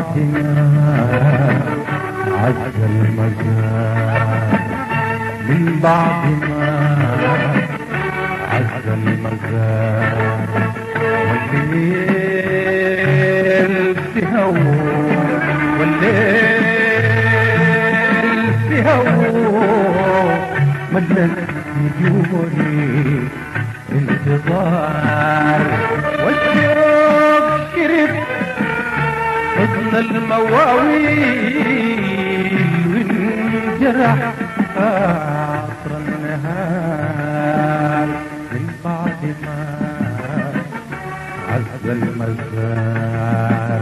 بعد ما عز المزار، من بعد ما عز المزار، والليل في هواه، والليل في هواه ملت نجومي انتظار، والشوق شرب حضن المواويل وانجرح عصر النهار، من بعد ما عز المزار.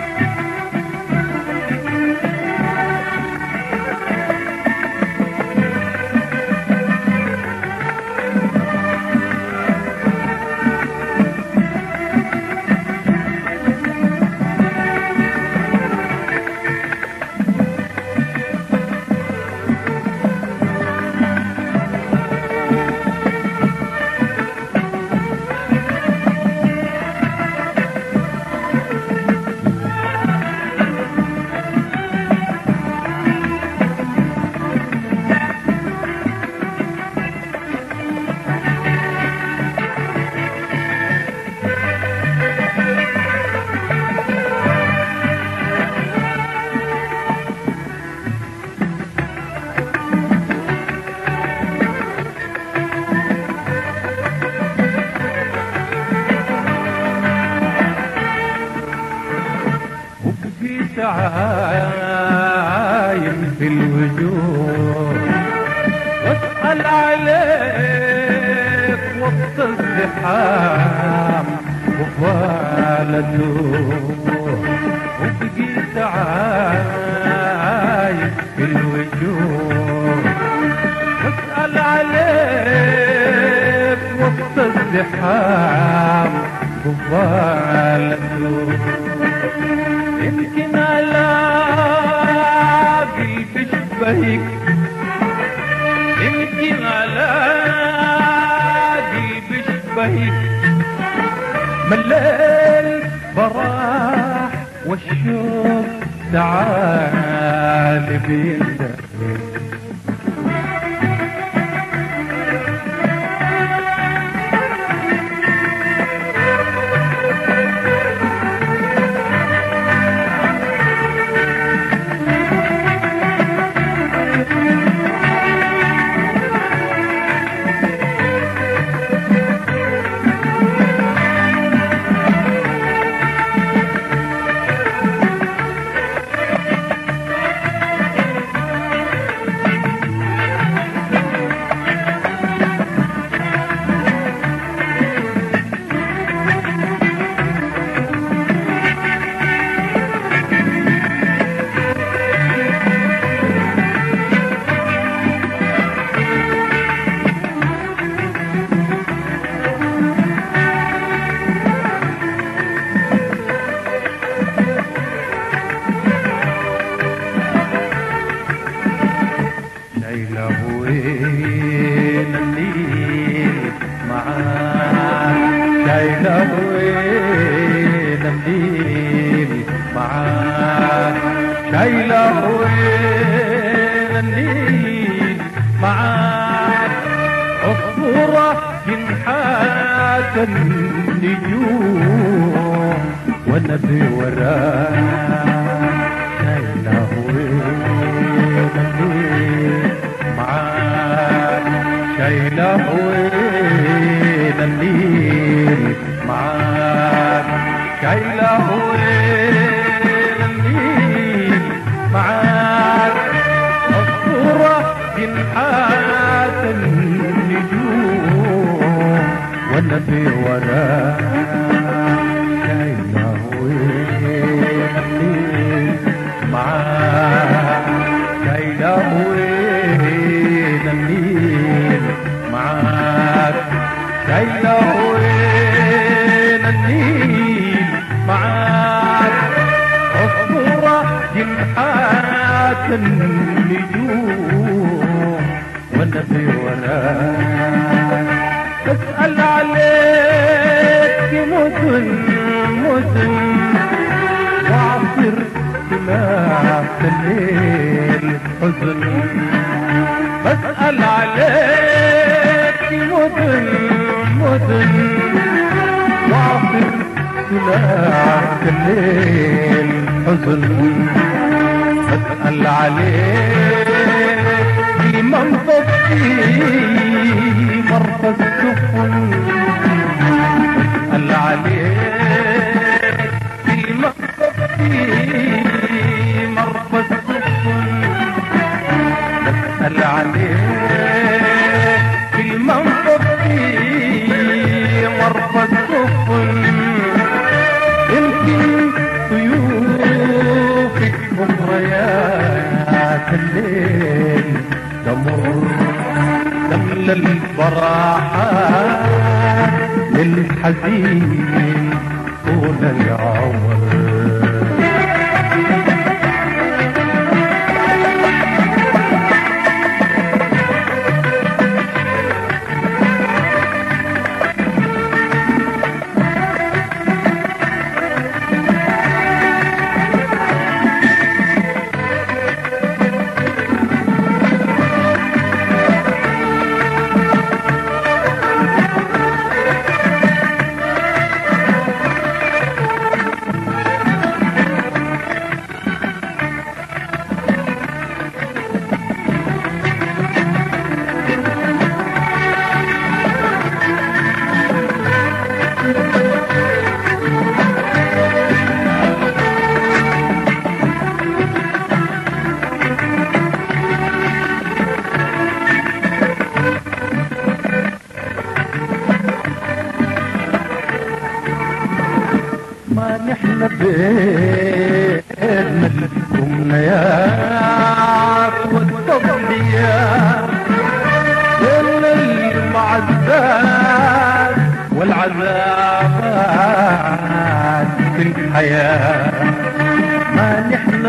عايم في الوجوه واسأل عليك وسط الزحام وفالته، وبقيت عايم في الوجوه واسأل عليك وسط الزحام وفالته، يمكن الاقي بشبهك، يمكن الاقي بشبهك، مليل براح والشوق تعال بيندهك. وين الليل معاك، شايلة وين الليل معاك، شايلة وين الليل معاك، عصفورة جنحات النجوم وانا بوراك، شايلة وين الليل معاك، شايلة وين الليل معاك، شايلة وين الليل معاك، عصفورة جنحات النجوم وانا بوراك، شايلة وين الليل معاك، شايلة وين الليل معاك، شايلة وين الليل معاك، عصفورة جنحات النجوم وانا بوراك، بسأل عليك مدن مدن وعصر أسأل عليك مدن مدن واصل سلاك الليل حزن أسأل عليك في منطقتي مرفز سفن أسأل عليك في منطقتي مرفز سفن أسأل عليك في منطقتي مرفز سفن يمكن ضيوفك مغريات الليل تمر تملى البراحات للحزين طول العمر. ما نحن بيننا الأمنيات والتضحيات بين المعزات والعذابات في الحياة. ما نحن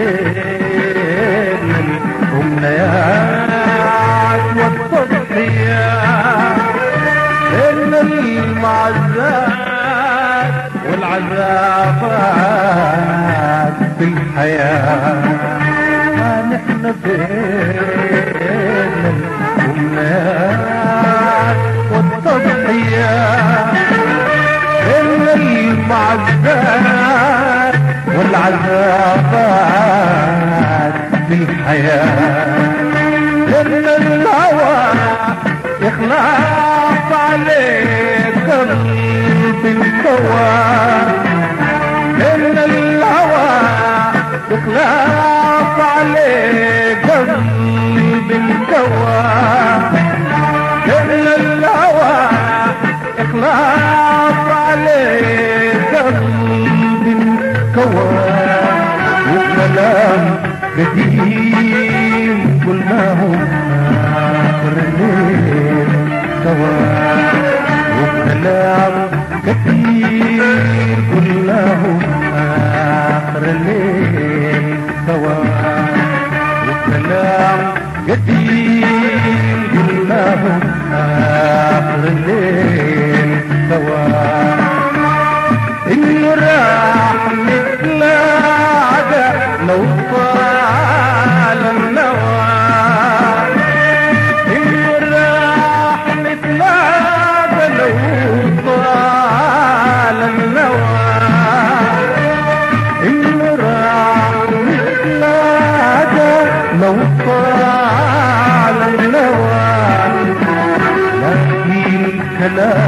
بيننا الأمنيات والتضحيات بين المعزات والعذابات في الحياة. ما نحن بين الأمنيات والتضحيات بين المعزات والعذابات في الحياة. لأن الهوى يخلاف عليك قلبي انكوى. إن الهوى يخلاف عليك قلبي انكوى. إن الهوى يخلاف عليك قلبي انكوى. وكلام قديم قلناه آخر الليل سوا. وكلام كثير قلناه آخر الليل سوا. وكلام كثير قلناه آخر الليل سوا. إنه راح نتلاقى لو طال النوى. إنه راح نتلاقى لو طال النوى. إنه راح نتلاقى لو طال النوى. لكن الكلام